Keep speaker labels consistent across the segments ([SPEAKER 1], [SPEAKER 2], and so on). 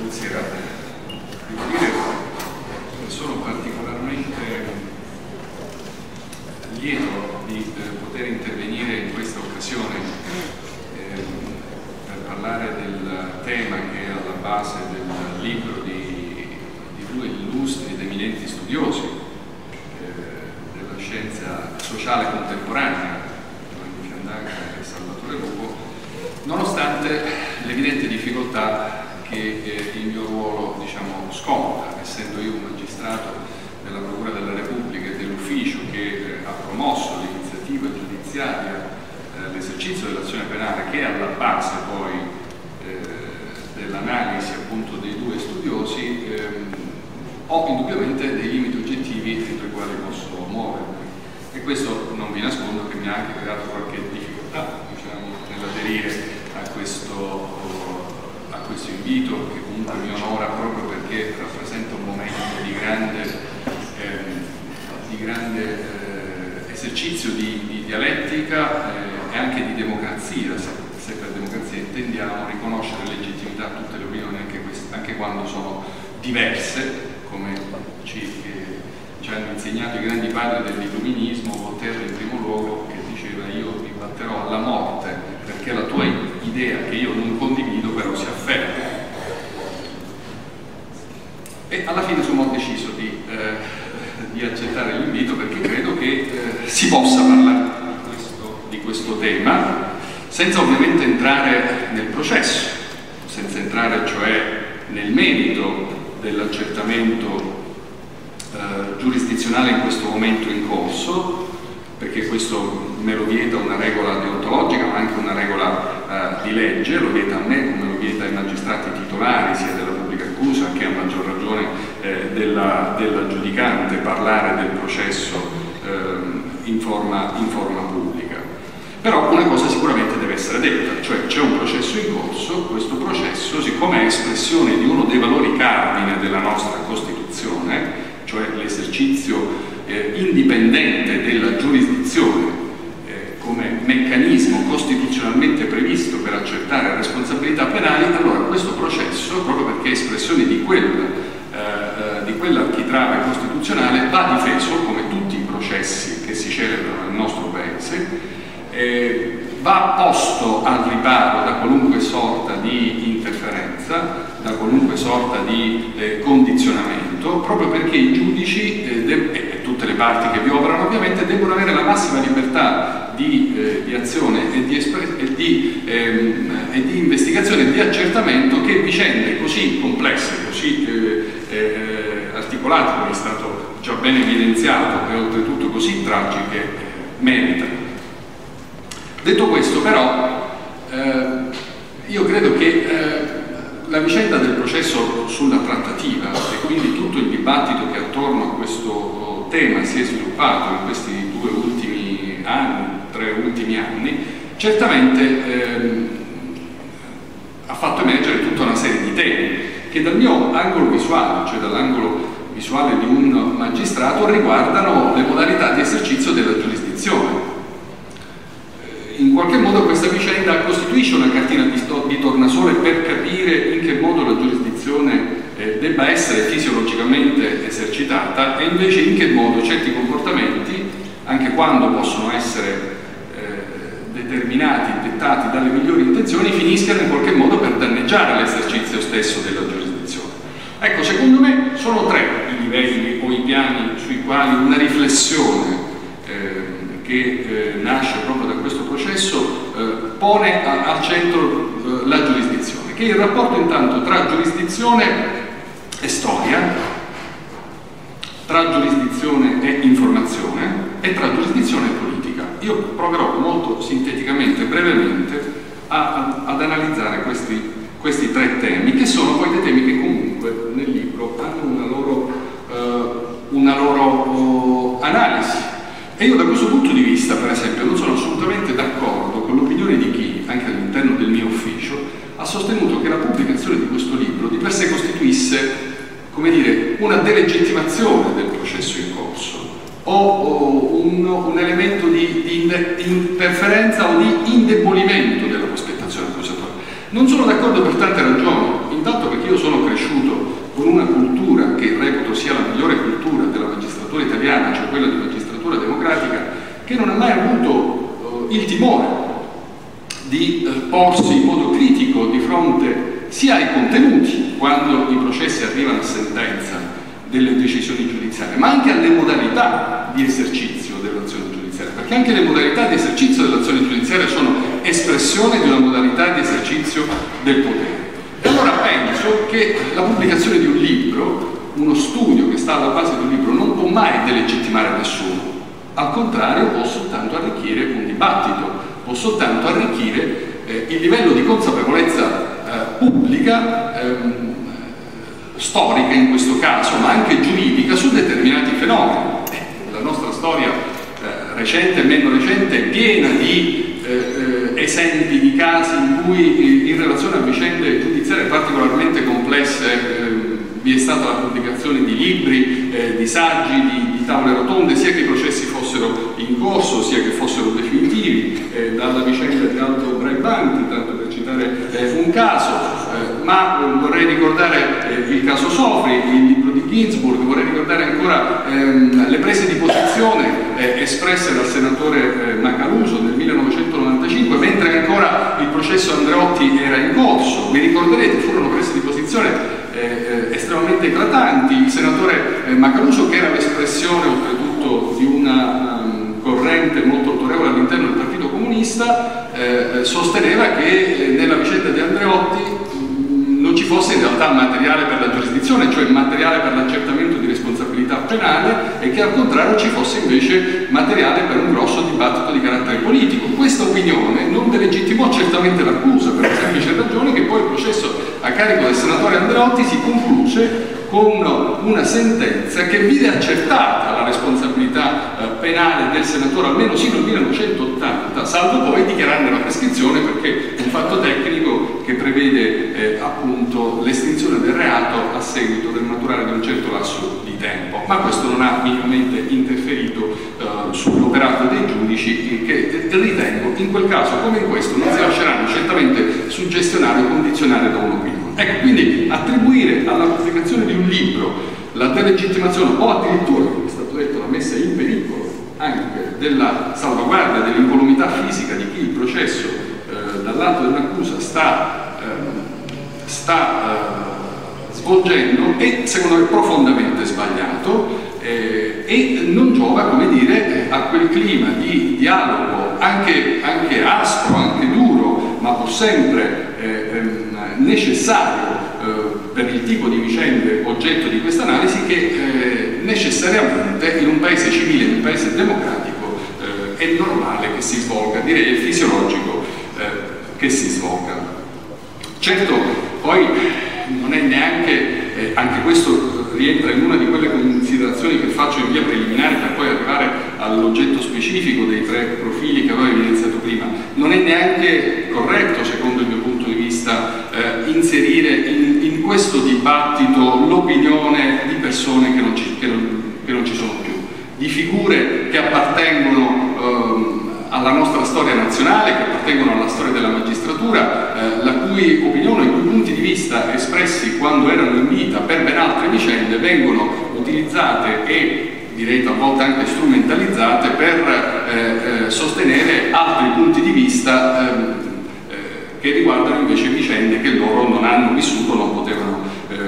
[SPEAKER 1] Buonasera, devo dire che sono particolarmente lieto di poter intervenire in questa occasione per parlare del tema che è alla base del libro di due illustri ed eminenti studiosi della scienza sociale contemporanea, Giovanni Fiandaca e Salvatore Lupo, nonostante l'evidente difficoltà che il mio ruolo, diciamo, sconta, essendo io un magistrato della Procura della Repubblica e dell'ufficio che ha promosso l'iniziativa giudiziaria, l'esercizio dell'azione penale, che è alla base poi dell'analisi appunto dei due studiosi, ho indubbiamente dei limiti oggettivi entro i quali posso muovermi, e questo non vi nascondo che mi ha anche creato qualche difficoltà, diciamo, nell'aderire a questo invito, che comunque mi onora proprio perché rappresenta un momento di grande esercizio di dialettica e anche di democrazia, se per democrazia intendiamo riconoscere legittimità a tutte le opinioni, anche quando sono diverse, come ci hanno insegnato i grandi padri dell'illuminismo, Voltaire in primo luogo, che diceva: io mi batterò alla morte perché la tua idea, che io non condivido, però si afferma. E alla fine ho deciso di accettare l'invito, perché credo che si possa parlare di questo tema senza ovviamente entrare nel processo, senza entrare cioè nel merito dell'accertamento giurisdizionale in questo momento in corso, perché questo me lo vieta una regola deontologica, ma anche una regola di legge, lo vieta a me come lo vieta ai magistrati titolari sia della pubblica accusa che a maggior ragione della giudicante parlare del processo in forma pubblica. Però una cosa sicuramente deve essere detta, cioè c'è un processo in corso. Questo processo, siccome è espressione di uno dei valori cardine della nostra Costituzione, cioè l'esercizio indipendente della giurisdizione come meccanismo costituzionalmente previsto per accertare responsabilità penali, allora questo processo, proprio perché è espressione di quell'architrave costituzionale, va difeso come tutti i processi che si celebrano nel nostro Paese, va posto al riparo da qualunque sorta di interferenza, da qualunque sorta di condizionamento, proprio perché i giudici e tutte le parti che vi operano ovviamente debbono avere la massima libertà di azione e di investigazione e di accertamento che vicende così complesse, così articolate, come è stato già ben evidenziato, e oltretutto così tragiche, meritano. Detto questo, però, io credo che la vicenda del processo sulla trattativa, e quindi tutto il dibattito che attorno a questo tema si è sviluppato in questi 3 ultimi anni, certamente ha fatto emergere tutta una serie di temi che dal mio angolo visuale, cioè dall'angolo visuale di un magistrato, riguardano le modalità di esercizio della giurisdizione. In qualche modo questa vicenda costituisce una cartina di tornasole per capire in che modo la giurisdizione debba essere fisiologicamente esercitata, e invece in che modo certi comportamenti, anche quando possono essere determinati, dettati dalle migliori intenzioni, finiscano in qualche modo per danneggiare l'esercizio stesso della giurisdizione. Ecco, secondo me sono 3 i livelli o i piani sui quali una riflessione che nasce proprio da questo processo pone al centro la giurisdizione, che è il rapporto intanto tra giurisdizione e storia, tra giurisdizione e informazione, e tra giurisdizione e politica. Io proverò molto sinteticamente, brevemente, ad analizzare questi 3 temi, che sono poi dei temi che comunque nel libro hanno una loro analisi. E io da questo punto di vista, per esempio, non sono assolutamente d'accordo con l'opinione di chi, anche all'interno del mio ufficio, ha sostenuto che la pubblicazione di questo libro di per sé costituisse, come dire, una delegittimazione del processo in corso, o un elemento di interferenza o di indebolimento della prospettazione accusatoria. Non sono d'accordo per tante ragioni. Intanto perché io sono cresciuto con una cultura che reputo sia la migliore cultura della magistratura italiana, cioè quella di magistratura democratica, che non ha mai avuto il timore di porsi in modo critico di fronte sia ai contenuti, quando i processi arrivano a sentenza, delle decisioni giudiziarie, ma anche alle modalità di esercizio dell'azione giudiziaria, perché anche le modalità di esercizio dell'azione giudiziaria sono espressione di una modalità di esercizio del potere. E allora penso che la pubblicazione di un libro, uno studio che sta alla base di un libro, non può mai delegittimare nessuno, al contrario può soltanto arricchire un dibattito, può soltanto arricchire il livello di consapevolezza pubblica, storica in questo caso, ma anche giuridica, su determinati fenomeni. La nostra storia recente e meno recente è piena di esempi di casi in cui in relazione a vicende giudiziarie particolarmente complesse vi è stata la pubblicazione di libri, di saggi, di tavole rotonde, sia che i processi fossero in corso, sia che fossero definitivi, dalla vicenda di Aldo Braibanti, tanto per citare un caso, ma vorrei ricordare il caso Sofri, il libro di Ginsburg, vorrei ricordare ancora le prese di posizione espresse dal senatore Macaluso nel 1995, mentre ancora il processo Andreotti era in corso. Vi ricorderete, furono prese di posizione estremamente eclatanti. Il senatore Macaluso, che era l'espressione oltretutto di una corrente molto autorevole all'interno del Partito Comunista, sosteneva che nella vicenda di Andreotti non ci fosse in realtà materiale per la giurisdizione, cioè materiale per l'accertamento di responsabilità penale, e che al contrario ci fosse invece materiale per un grosso dibattito di carattere politico. Questa opinione non delegittimò certamente l'accusa, per la semplice ragione che poi il processo a carico del senatore Andreotti si concluse con una sentenza che vide accertata la responsabilità penale del senatore almeno sino al 1980, salvo poi dichiararne la prescrizione, perché è un fatto tecnico che prevede appunto l'estinzione del reato a seguito del maturare di un certo lasso di tempo. Ma questo non ha minimamente interferito sull'operato dei giudici, che ritengo in quel caso come in questo non si lasceranno certamente suggestionare o condizionare da un'opinione. Ecco, quindi attribuire alla pubblicazione di un libro la delegittimazione o addirittura, come è stato detto, la messa in pericolo anche della salvaguardia dell'incolumità fisica di chi il processo dall'atto dell'accusa sta svolgendo, è secondo me profondamente sbagliato e non giova, come dire, a quel clima di dialogo anche aspro, anche duro, ma pur sempre necessario per il tipo di vicende oggetto di questa analisi, che necessariamente in un paese civile, in un paese democratico, è normale che si svolga, direi è fisiologico che si svolga. Certo, poi non è neanche, anche questo rientra in una di quelle considerazioni che faccio in via preliminare per poi arrivare all'oggetto specifico dei tre profili che avevo evidenziato prima, non è neanche corretto, secondo il mio punto di vista, inserire in questo dibattito l'opinione di persone che non ci sono più, di figure che appartengono alla nostra storia nazionale, che appartengono alla storia della magistratura, la cui opinione, i cui punti di vista espressi quando erano in vita per ben altre vicende vengono utilizzate e direi talvolta anche strumentalizzate per sostenere altri punti di vista che riguardano invece vicende che loro non hanno vissuto, non potevano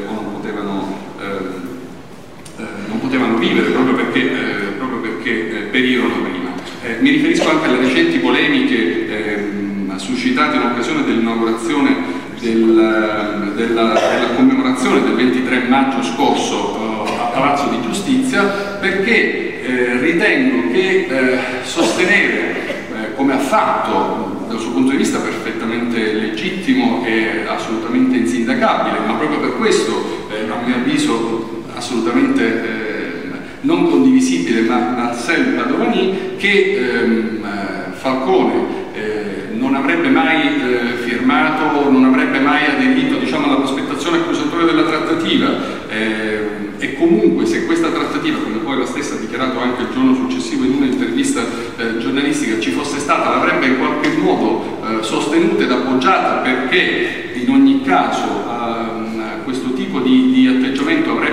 [SPEAKER 1] vivere proprio perché perirono prima. Mi riferisco anche alle recenti polemiche suscitate in occasione dell'inaugurazione della commemorazione del 23 maggio scorso a Palazzo di Giustizia, perché ritengo che sostenere, come ha fatto dal suo punto di vista perfettamente legittimo e assolutamente insindacabile, ma proprio per questo a mio avviso assolutamente non condivisibile ma sempre Padovani, che Falcone non avrebbe mai firmato, non avrebbe mai aderito, diciamo, alla prospettazione accusatoria della trattativa, e comunque se questa trattativa, come poi la stessa ha dichiarato anche il giorno successivo in un'intervista giornalistica, ci fosse stata, l'avrebbe in qualche modo sostenuta ed appoggiata, perché in ogni caso questo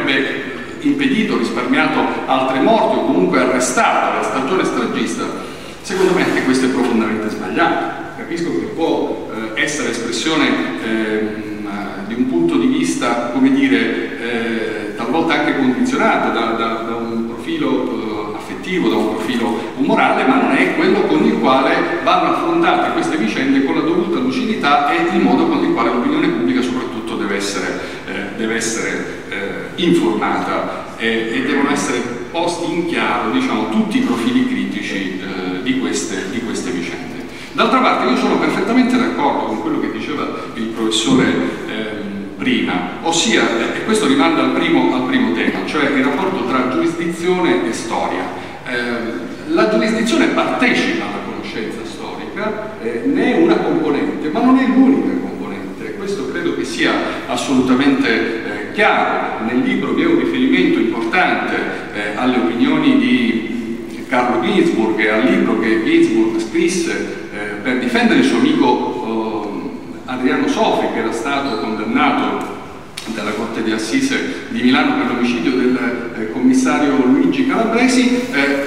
[SPEAKER 1] avrebbe impedito, risparmiato altre morti o comunque arrestato la stagione stragista, secondo me anche questo è profondamente sbagliato. Capisco che può essere espressione di un punto di vista, come dire, talvolta anche condizionato da un profilo affettivo, da un profilo umorale, ma non è quello con il quale vanno affrontate queste vicende con la dovuta lucidità e il modo con il quale l'opinione pubblica soprattutto deve essere informata e devono essere posti in chiaro, diciamo, tutti i profili critici di queste vicende. D'altra parte io sono perfettamente d'accordo con quello che diceva il professore prima, ossia, e questo rimanda al primo tema, cioè il rapporto tra giurisdizione e storia. La giurisdizione partecipa alla conoscenza storica, ne è una componente, ma non è l'unica componente. Questo credo che sia assolutamente chiaro. Nel libro vi è un riferimento importante alle opinioni di Carlo Ginzburg e al libro che Ginzburg scrisse per difendere il suo amico Adriano Sofri, che era stato condannato dalla Corte di Assise di Milano per l'omicidio del commissario Luigi Calabresi,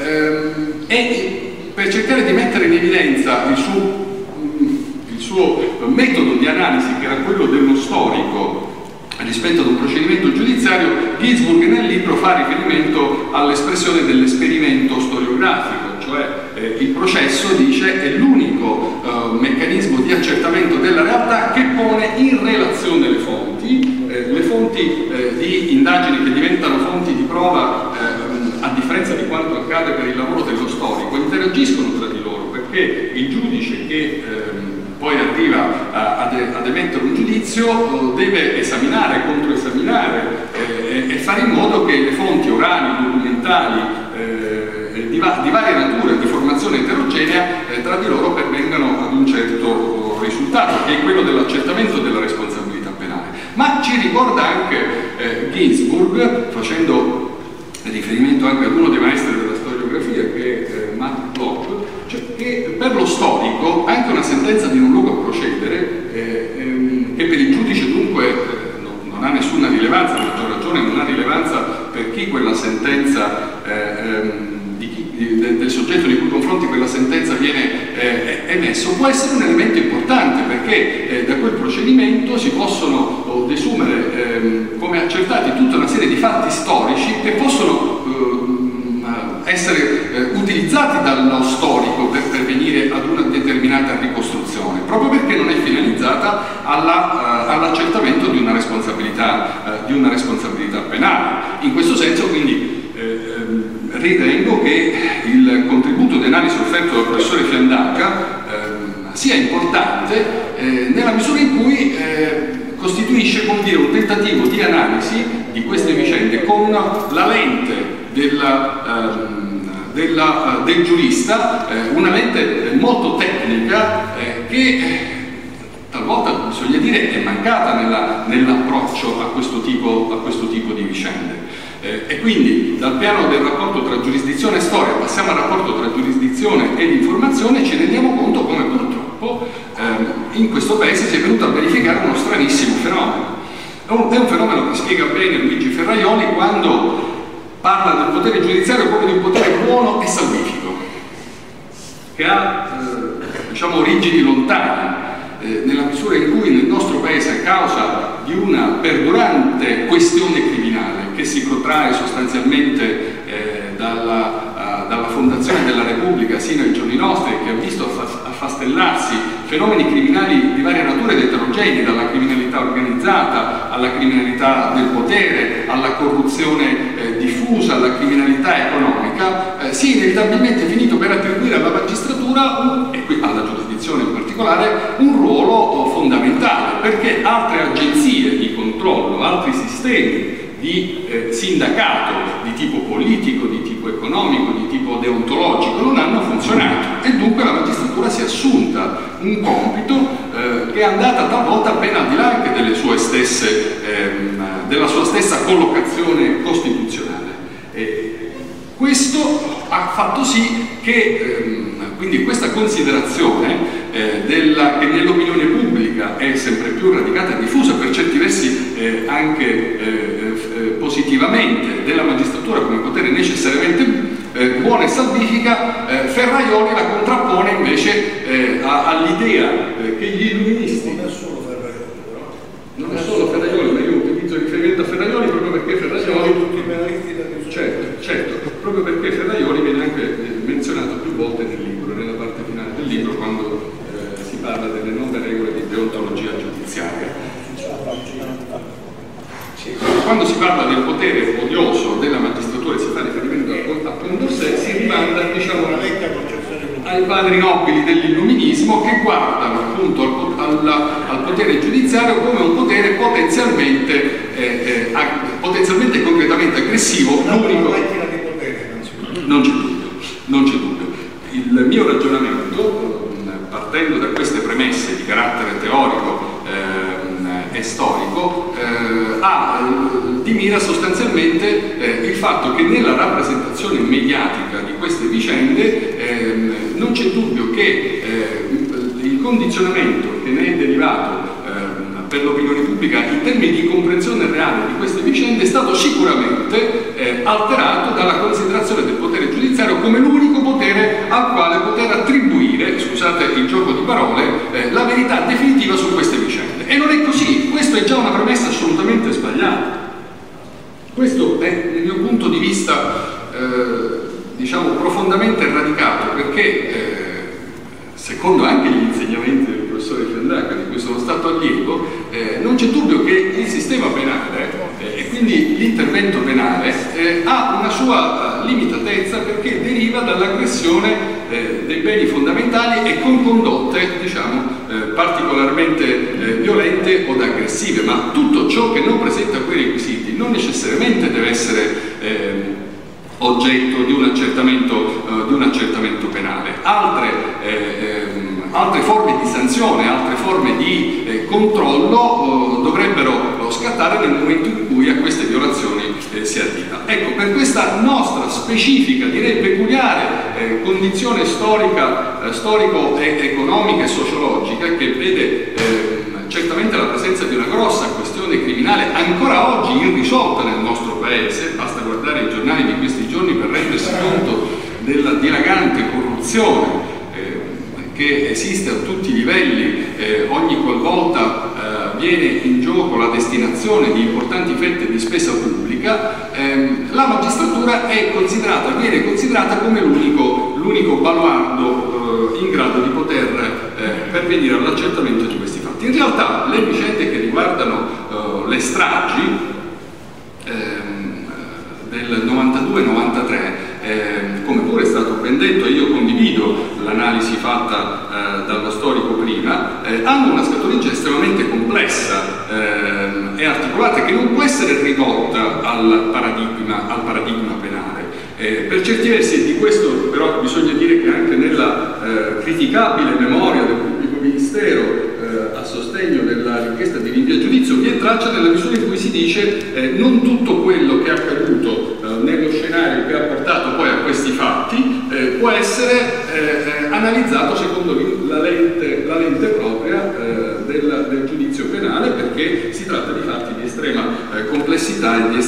[SPEAKER 1] e per cercare di mettere in evidenza il suo metodo di analisi, che era quello dello storico rispetto ad un procedimento giudiziario, Ginzburg nel libro fa riferimento all'espressione dell'esperimento storiografico, cioè il processo, dice, è l'unico meccanismo di accertamento della realtà che pone in relazione le fonti di indagini che diventano fonti di prova, a differenza di quanto accade per il lavoro dello storico, interagiscono tra di loro, perché il giudice che poi arriva ad emettere un giudizio deve esaminare, controesaminare e fare in modo che le fonti orali, documentali, di varie nature, di formazione eterogenea, tra di loro pervengano ad un certo risultato, che è quello dell'accertamento della responsabilità penale. Ma ci ricorda anche Ginzburg, facendo riferimento anche ad uno dei maestri della storiografia, che è Matt Bloch, cioè che per lo storico anche una sentenza di non luogo a procedere, che per il giudice dunque non ha nessuna rilevanza, a maggior ragione non ha rilevanza per chi quella sentenza, del soggetto nei cui confronti quella sentenza viene emesso, può essere un elemento importante, perché da quel procedimento si possono desumere come accertati tutta una serie di fatti storici che possono essere utilizzati dallo storico per pervenire ad una determinata ricostruzione, proprio perché non è finalizzata all'accertamento di una responsabilità penale. In questo senso, quindi, ritengo che il contributo di analisi offerto dal professore Fiandaca sia importante nella misura in cui costituisce, come dire, un tentativo di analisi di queste vicende con la lente del giurista, una lente molto tecnica che talvolta, bisogna dire, è mancata nell'approccio a questo tipo di vicende. E quindi dal piano del rapporto tra giurisdizione e storia passiamo al rapporto tra giurisdizione ed informazione, e ci rendiamo conto come purtroppo in questo paese si è venuto a verificare uno stranissimo fenomeno. È un fenomeno che spiega bene Luigi Ferraioli quando parla del potere giudiziario come di un potere buono e salvifico, che ha diciamo origini lontane, nella misura in cui nel nostro paese, a causa di una perdurante questione criminale che si protrae sostanzialmente dalla fondazione della Repubblica sino ai giorni nostri, che ha visto affastellarsi fenomeni criminali di varia natura ed eterogenei, dalla criminalità organizzata alla criminalità del potere, alla corruzione diffusa, alla criminalità economica, si è inevitabilmente finito per attribuire alla magistratura, e qui alla giurisdizione in particolare, un ruolo fondamentale, perché altre agenzie di controllo, altri sistemi di sindacato di tipo politico, di tipo economico, di tipo deontologico non hanno funzionato, e dunque la magistratura si è assunta un compito che è andata talvolta ben al di là anche della sua stessa collocazione costituzionale. Questo ha fatto sì che quindi questa considerazione che nell'opinione pubblica è sempre più radicata e diffusa, per certi versi anche positivamente, della magistratura come potere necessariamente buona e salvifica, Ferrajoli la contrappone invece all'idea che gli illuministi...
[SPEAKER 2] Non è solo Ferrajoli, però.
[SPEAKER 1] Non è solo Ferrajoli, ma io utilizzo riferimento a Ferrajoli proprio perché Ferrajoli...
[SPEAKER 2] tutti i penalisti da
[SPEAKER 1] Certo, proprio perché Ferrajoli viene anche menzionato più volte nel libro, nella parte finale del libro, quando si parla delle 9 regole di deontologia giudiziaria. Quando si parla del potere odioso della magistratura e si fa riferimento a Condorcet, si rimanda, diciamo, ai padri nobili dell'illuminismo, che guardano appunto al potere giudiziario come un potere potenzialmente e concretamente aggressivo. L'unico, non c'è dubbio. Il mio ragionamento, partendo da queste premesse di carattere teorico e storico, ha di mira sostanzialmente il fatto che nella rappresentazione mediatica di queste vicende non c'è dubbio che il condizionamento che ne è derivato per l'opinione pubblica in termini di comprensione reale di queste vicende è stato sicuramente alterato dalla considerazione del potere giudiziario come l'unico potere al quale poter attribuire, scusate il gioco di parole, la verità definitiva su queste vicende. E non è così, questo è già una premessa assolutamente sbagliata. Questo è il mio punto di vista, diciamo, profondamente radicato, perché secondo anche gli insegnamenti del professore Fiandaca, di cui sono stato allievo, non c'è dubbio che il sistema penale e quindi l'intervento penale ha una sua limitatezza, perché deriva dall'aggressione dei beni fondamentali e con condotte, diciamo, particolarmente violente o aggressive, ma tutto ciò che non presenta quei requisiti non necessariamente deve essere oggetto di un accertamento penale. Altre forme di sanzione, altre forme di controllo dovrebbero scattare nel momento in cui a queste violazioni si addica. Ecco, per questa nostra specifica, direi peculiare, condizione storico-economica e sociologica, che vede certamente la presenza di una grossa questione criminale ancora oggi irrisolta nel nostro paese, basta guardare i giornali di questi giorni per rendersi conto della dilagante corruzione che esiste a tutti i livelli ogni qualvolta viene in gioco la destinazione di importanti fette di spesa pubblica. La magistratura viene considerata come l'unico baluardo in grado di poter pervenire all'accertamento di questi fatti. In realtà le vicende che riguardano le stragi del 92-93, come pure è stato ben detto, e io condivido l'analisi fatta dallo storico prima, hanno una scatologia estremamente complessa e articolata, che non può essere ridotta al paradigma penale. Per certi versi, di questo però bisogna dire che anche nella criticabile memoria del pubblico ministero a sostegno della richiesta di rinvio a giudizio vi è traccia, nella misura in cui si dice non tutto quello che è accaduto nello scenario che ha portato poi a questi fatti può essere analizzato secondo la lente propria del giudizio penale, perché si tratta di fatti di estrema complessità e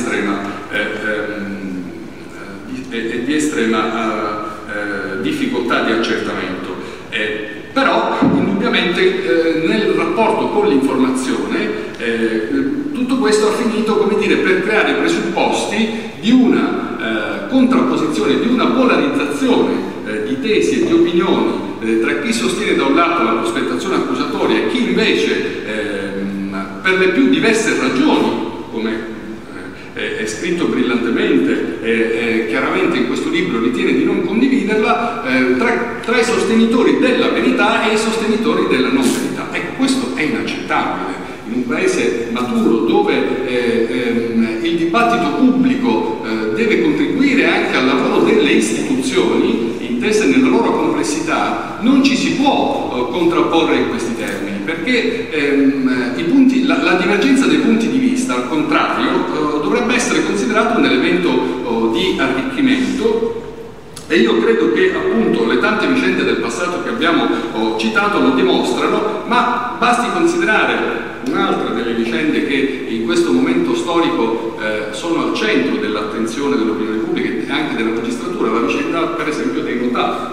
[SPEAKER 1] di estrema difficoltà di accertamento. Però indubbiamente nel rapporto con l'informazione tutto questo ha finito, come dire, per creare i presupposti di una contrapposizione, di una polarizzazione di tesi e di opinioni tra chi sostiene da un lato la prospettazione accusatoria e chi invece per le più diverse ragioni, come è scritto brillantemente e chiaramente in questo libro, ritiene di non condividerla, tra i sostenitori della verità e i sostenitori della non verità. Ecco, questo è inaccettabile in un paese maturo, dove il dibattito pubblico deve contribuire anche al lavoro delle istituzioni intese nella loro complessità. Non ci si può contrapporre in questi termini, perché la divergenza dei punti di vista, al contrario, dovrebbe essere considerato un elemento di arricchimento E io credo che appunto le tante vicende del passato che abbiamo citato lo dimostrano, ma basti considerare un'altra delle vicende che in questo momento storico sono al centro dell'attenzione dell'opinione pubblica e anche della magistratura, la vicenda per esempio dei notari,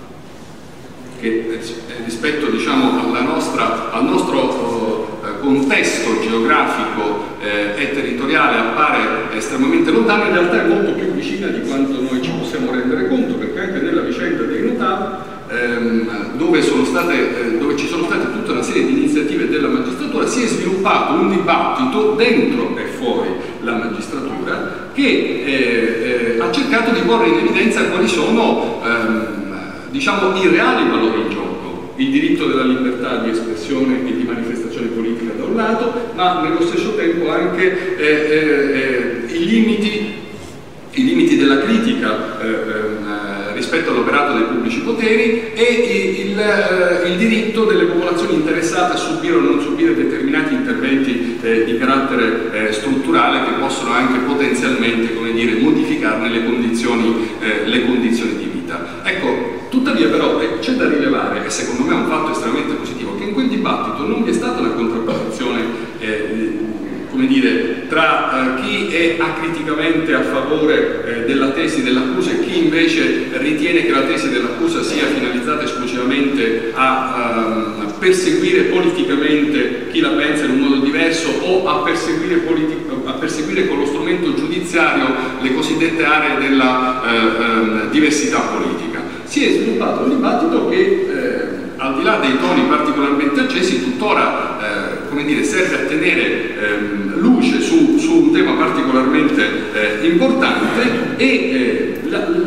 [SPEAKER 1] che rispetto, diciamo, al nostro contesto geografico e territoriale appare estremamente lontana, in realtà è molto più vicina di quanto noi ci possiamo rendere conto, perché anche nella vicenda dei notari, dove ci sono state tutta una serie di iniziative della magistratura, si è sviluppato un dibattito dentro e fuori la magistratura che ha cercato di porre in evidenza quali sono diciamo i reali valori in gioco, il diritto della libertà di espressione e di manifestazione politica da un lato, ma nello stesso tempo anche i limiti della critica rispetto all'operato dei pubblici poteri e il diritto delle popolazioni interessate a subire o non subire determinati interventi di carattere strutturale che possono anche potenzialmente, come dire, modificarne le condizioni di vita. Ecco, tuttavia però c'è da rilevare, e secondo me è un fatto estremamente positivo, che in quel dibattito non vi è stata una contrapposizione come dire, tra chi è acriticamente a favore della tesi dell'accusa e chi invece ritiene che la tesi dell'accusa sia finalizzata esclusivamente a perseguire politicamente chi la pensa in un modo diverso o a perseguire con lo strumento giudiziario le cosiddette aree della diversità politica. Si è sviluppato un dibattito che al di là dei toni particolarmente accesi tuttora come dire, serve a tenere luce su un tema particolarmente importante e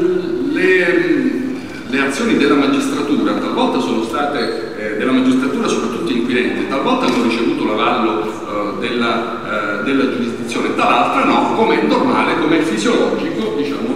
[SPEAKER 1] le azioni della magistratura talvolta sono state, della magistratura soprattutto inquirente, talvolta hanno ricevuto l'avallo della giurisdizione, tal'altra no, come è normale, come è fisiologico, diciamo,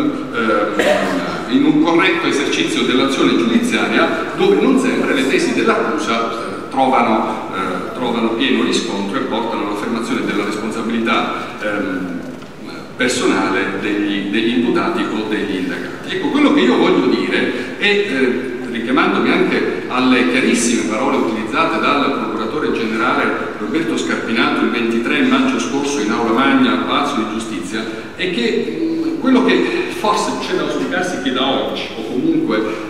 [SPEAKER 1] in un corretto esercizio dell'azione giudiziaria, dove non sempre le tesi dell'accusa trovano pieno riscontro e portano all'affermazione della responsabilità personale degli imputati o degli indagati. Ecco, quello che io voglio dire è, richiamandomi anche alle chiarissime parole utilizzate dal procuratore generale Roberto Scarpinato il 23 maggio scorso in Aula Magna al Palazzo di Giustizia, è che quello che forse c'è da auspicarsi che da oggi o comunque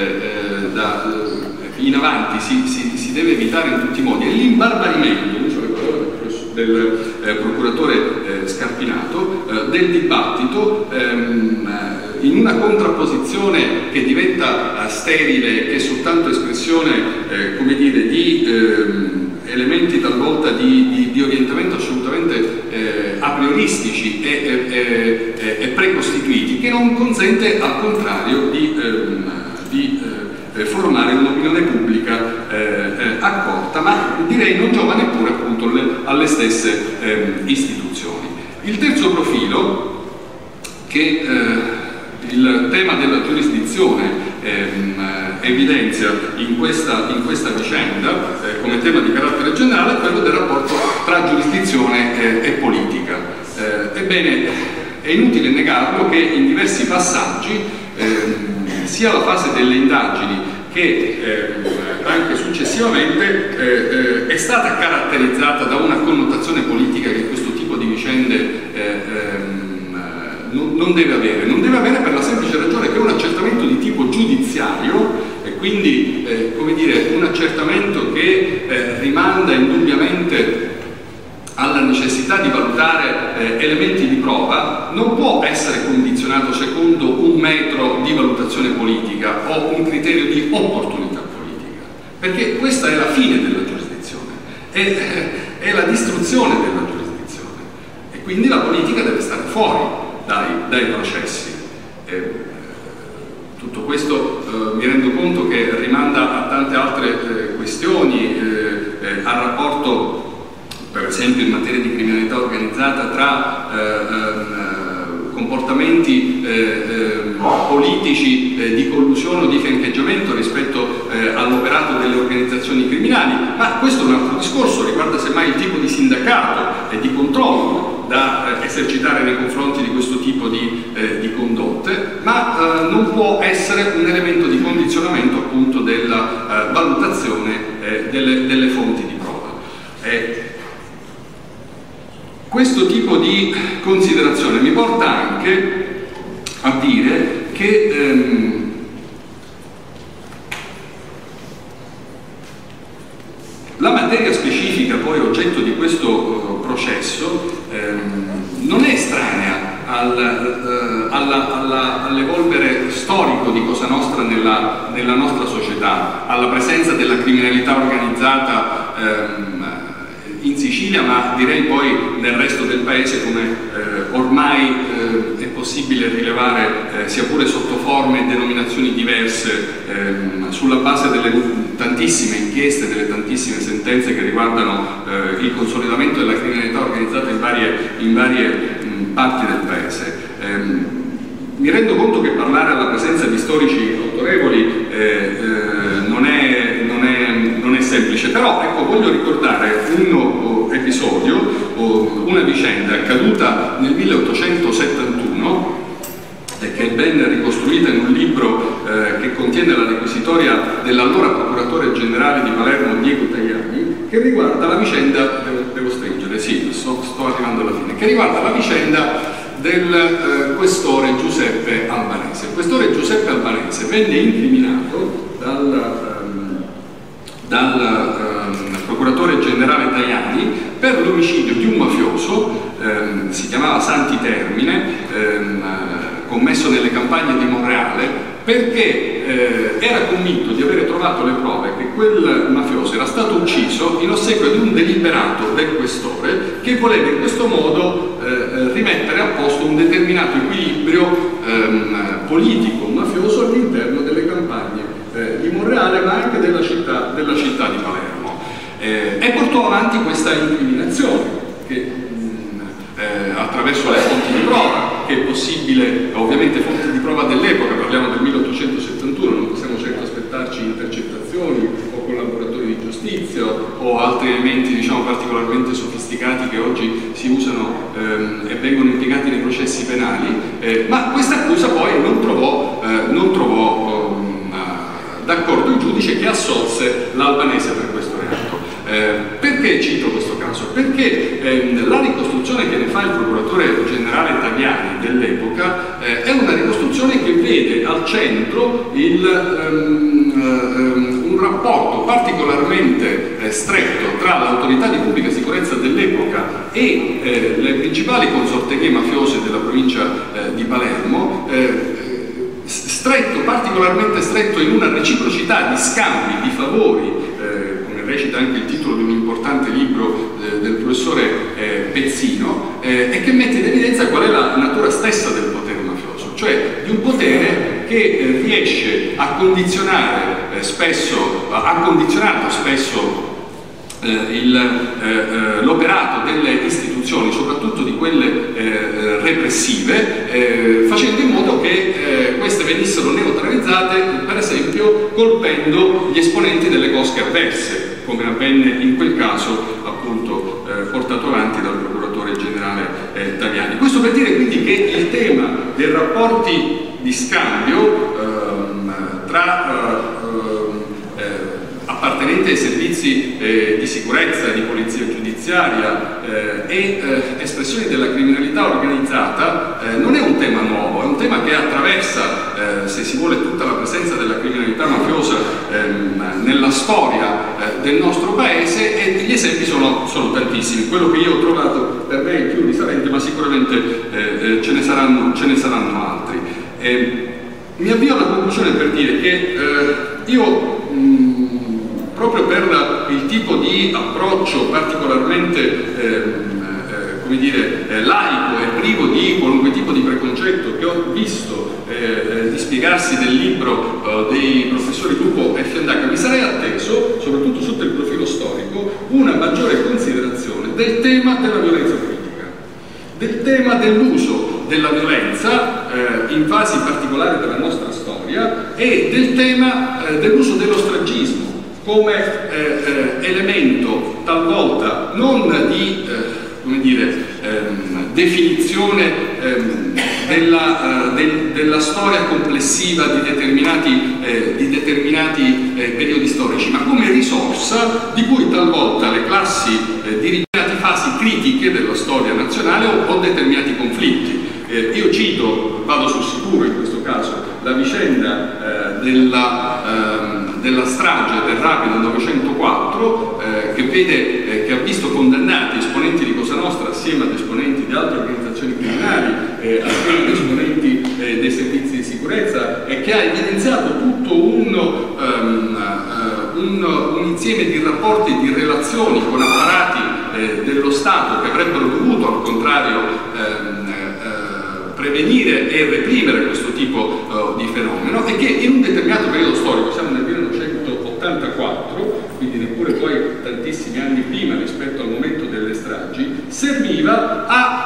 [SPEAKER 1] in avanti si deve evitare in tutti i modi è l'imbarbarimento, uso le parole del procuratore Scarpinato, del dibattito in una contrapposizione che diventa sterile, che è soltanto espressione come dire, di elementi talvolta di orientamento assolutamente a prioristici e precostituiti, che non consente al contrario di formare un'opinione pubblica accorta, ma direi non giova neppure appunto alle stesse istituzioni. Il terzo profilo, che il tema della giurisdizione evidenzia in questa vicenda come tema di carattere generale, è quello del rapporto tra giurisdizione e politica. Ebbene, è inutile negarlo che in diversi passaggi sia la fase delle indagini che anche successivamente è stata caratterizzata da una connotazione politica che questo tipo di vicende non deve avere. Non deve avere per la semplice ragione che è un accertamento di tipo giudiziario e quindi come dire, un accertamento che rimanda indubbiamente alla necessità di valutare elementi di prova, non può essere condizionato secondo un metro di valutazione politica o un criterio di opportunità politica, perché questa è la fine della giurisdizione, è la distruzione della giurisdizione e quindi la politica deve stare fuori dai processi. Tutto questo mi rendo conto che rimanda a tante altre questioni, al rapporto per esempio in materia di criminalità organizzata tra comportamenti politici di collusione o di fiancheggiamento rispetto all'operato delle organizzazioni criminali, ma questo è un altro discorso, riguarda semmai il tipo di sindacato e di controllo da esercitare nei confronti di questo tipo di condotte, ma non può essere un elemento di condizionamento appunto della valutazione delle fonti di prova. Questo tipo di considerazione mi porta anche a dire che la materia specifica poi oggetto di questo processo non è estranea all'evolvere storico di Cosa Nostra nella nostra società, alla presenza della criminalità organizzata in Sicilia, ma direi poi nel resto del paese, come ormai è possibile rilevare, sia pure sotto forme e denominazioni diverse, sulla base delle tantissime inchieste, delle tantissime sentenze che riguardano il consolidamento della criminalità organizzata in varie parti del paese. Mi rendo conto che parlare alla presenza di storici autorevoli non è semplice, però ecco, voglio ricordare un episodio, una vicenda accaduta nel 1871, che è ben ricostruita in un libro che contiene la requisitoria dell'allora procuratore generale di Palermo Diego Tajani, che riguarda la vicenda, devo stringere, sì, sto arrivando alla fine, che riguarda la vicenda del questore Giuseppe Albanese. Il questore Giuseppe Albanese venne incriminato dal procuratore generale Tajani per l'omicidio di un mafioso, si chiamava Santi Termine, commesso nelle campagne di Monreale, perché era convinto di avere trovato le prove che quel mafioso era stato ucciso in ossequio di un deliberato del questore, che voleva in questo modo rimettere a posto un determinato equilibrio politico mafioso all'interno delle campagne di Monreale, ma anche della città di Palermo, e portò avanti questa incriminazione che attraverso le fonti di prova, che è possibile, ovviamente fonti di prova dell'epoca, parliamo del 1871, non possiamo certo aspettarci intercettazioni o collaboratori di giustizia o altri elementi, diciamo, particolarmente sofisticati che oggi si usano e vengono impiegati nei processi penali, ma questa accusa poi non trovò d'accordo il giudice, che assolse l'Albanese per questo reato. Perché cito questo caso? Perché la ricostruzione che ne fa il procuratore generale Tajani dell'epoca è una ricostruzione che vede al centro un rapporto particolarmente stretto tra l'autorità di pubblica sicurezza dell'epoca e le principali consorterie mafiose della provincia di Palermo, particolarmente stretto in una reciprocità di scambi, di favori, come recita anche il titolo di un importante libro del professore Pezzino, e che mette in evidenza qual è la natura stessa del potere mafioso, cioè di un potere che riesce a condizionare ha condizionato spesso l'operato delle istituzioni, soprattutto di quelle repressive, facendo in modo che queste venissero neutralizzate, per esempio colpendo gli esponenti delle cosche avverse, come avvenne in quel caso appunto portato avanti dal procuratore generale Tajani. Questo per dire quindi che il tema dei rapporti di scambio tra appartenenti ai servizi di sicurezza, di polizia giudiziaria e espressioni della criminalità organizzata non è un tema nuovo, è un tema che attraversa, se si vuole, tutta la presenza della criminalità mafiosa nella storia del nostro paese, e gli esempi sono tantissimi. Quello che io ho trovato per me è il più risalente, ma sicuramente ce ne saranno altri. Mi avvio alla conclusione per dire che io proprio per il tipo di approccio particolarmente come dire, laico e privo di qualunque tipo di preconcetto che ho visto dispiegarsi nel libro dei professori Lupo e Fiandaca, mi sarei atteso, soprattutto sotto il profilo storico, una maggiore considerazione del tema della violenza politica, del tema dell'uso della violenza in fasi particolari della nostra storia, e del tema dell'uso dello stragismo come elemento talvolta non di come dire, definizione della storia complessiva di determinati periodi storici, ma come risorsa di cui talvolta le classi di determinate fasi critiche della storia nazionale o determinati conflitti. Io cito, vado sul sicuro in questo caso, la vicenda della strage del Rapido 904 che ha visto condannati esponenti di Cosa Nostra assieme ad esponenti di altre organizzazioni criminali, assieme ad esponenti dei servizi di sicurezza, e che ha evidenziato tutto un insieme di rapporti e di relazioni con apparati dello Stato che avrebbero dovuto al contrario prevenire e reprimere questo tipo di fenomeno, e che in un determinato periodo storico, siamo nel 1984, quindi neppure poi tantissimi anni prima rispetto al momento delle stragi, serviva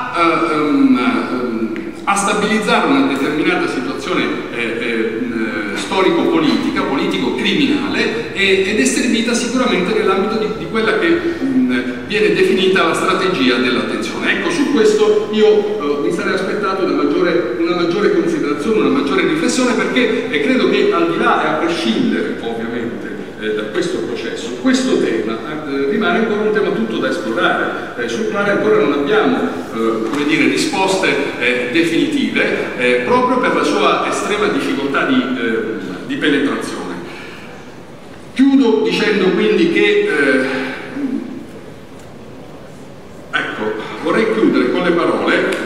[SPEAKER 1] a stabilizzare una determinata situazione storico-politica, politico-criminale, ed è servita sicuramente nell'ambito di quella che viene definita la strategia dell'attenzione. Ecco, su questo io mi sarei aspettato una maggiore considerazione, una maggiore riflessione, perché credo che al di là e a prescindere ovviamente da questo processo, questo tema rimane ancora un tema tutto da esplorare, sul quale ancora non abbiamo come dire, risposte definitive, proprio per la sua estrema difficoltà di penetrazione. Chiudo dicendo quindi che ecco, vorrei chiudere con le parole,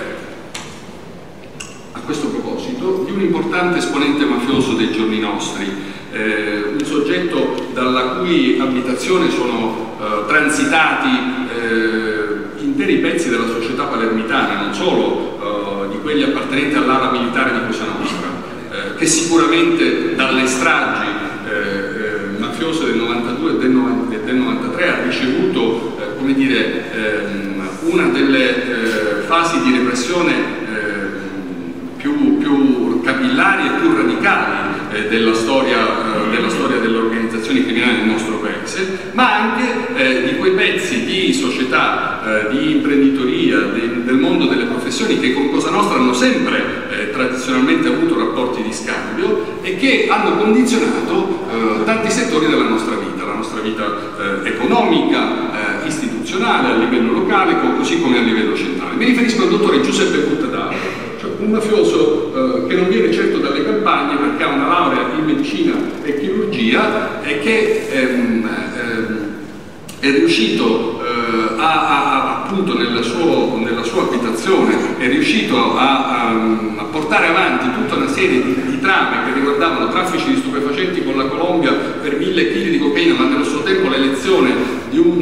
[SPEAKER 1] a questo proposito, di un importante esponente mafioso dei giorni nostri, un soggetto dalla cui abitazione sono transitati interi pezzi della società palermitana, non solo di quelli appartenenti all'ala militare di Cosa Nostra, che sicuramente dalle stragi mafiose del 92 e del 93 ha ricevuto come dire, una delle fasi di repressione più capillari e più radicali della storia delle organizzazioni criminali nel nostro paese, ma anche di quei pezzi di società, di imprenditoria, del mondo delle professioni che con Cosa Nostra hanno sempre tradizionalmente avuto rapporti di scambio e che hanno condizionato tanti settori della nostra vita economica, istituzionale, a livello locale, così come a livello centrale. Mi riferisco al dottore Giuseppe Buttadaro, un mafioso che non viene certo dalle campagne perché ha una laurea in medicina e chirurgia e che è riuscito appunto nella sua abitazione, è riuscito a portare avanti tutta una serie di trame che riguardavano traffici di stupefacenti con la Colombia per 1000 kg di cocaina, ma nello stesso tempo l'elezione di un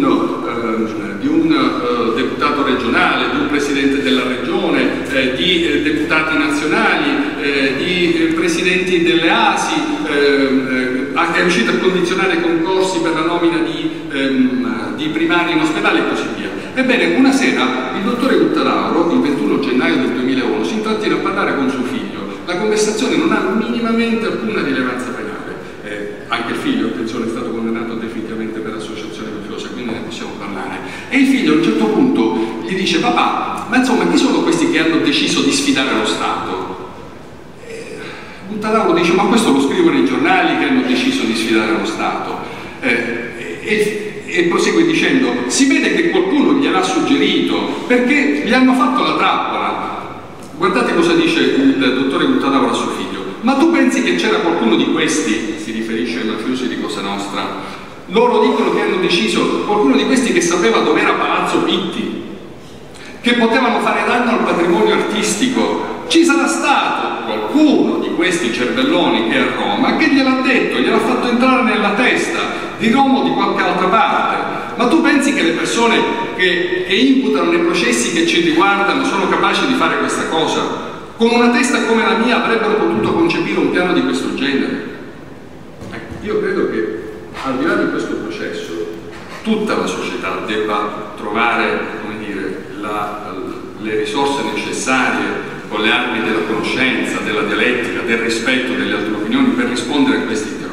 [SPEAKER 1] deputato regionale, di un presidente della regione, di deputati nazionali, di presidenti delle ASI, è riuscito a condizionare concorsi per la nomina di primari in ospedale e così via. Ebbene, una sera il dottore Buttadaro, il 21 gennaio del 2001, si intrattiene a parlare con suo figlio. La conversazione non ha minimamente alcuna rilevanza penale. Anche il figlio, attenzione, è stato condannato definitivamente per associazione mafiosa, quindi ne possiamo parlare. E il figlio a un certo punto gli dice: papà, ma insomma, chi sono questi che hanno deciso di sfidare lo Stato? Buttadaro dice: ma questo lo scrivono i giornali che hanno deciso di sfidare lo Stato. E prosegue dicendo: si vede che qualcuno gliel'ha suggerito perché gli hanno fatto la trappola. Guardate cosa dice il dottore Buttadaro a suo figlio: ma tu pensi che c'era qualcuno di questi, si riferisce ai mafiosi di Cosa Nostra, loro dicono che hanno deciso, qualcuno di questi che sapeva dov'era Palazzo Pitti, che potevano fare danno al patrimonio artistico? Ci sarà stato qualcuno di questi cervelloni che è a Roma che gliel'ha detto, gliel'ha fatto entrare nella testa, di Roma o di qualche altra parte. Ma tu pensi che le persone che imputano nei processi che ci riguardano sono capaci di fare questa cosa? Con una testa come la mia avrebbero potuto concepire un piano di questo genere? Io credo che al di là di questo processo tutta la società debba trovare, come dire, le risorse necessarie con le armi della conoscenza, della dialettica, del rispetto delle altre opinioni per rispondere a questi temi.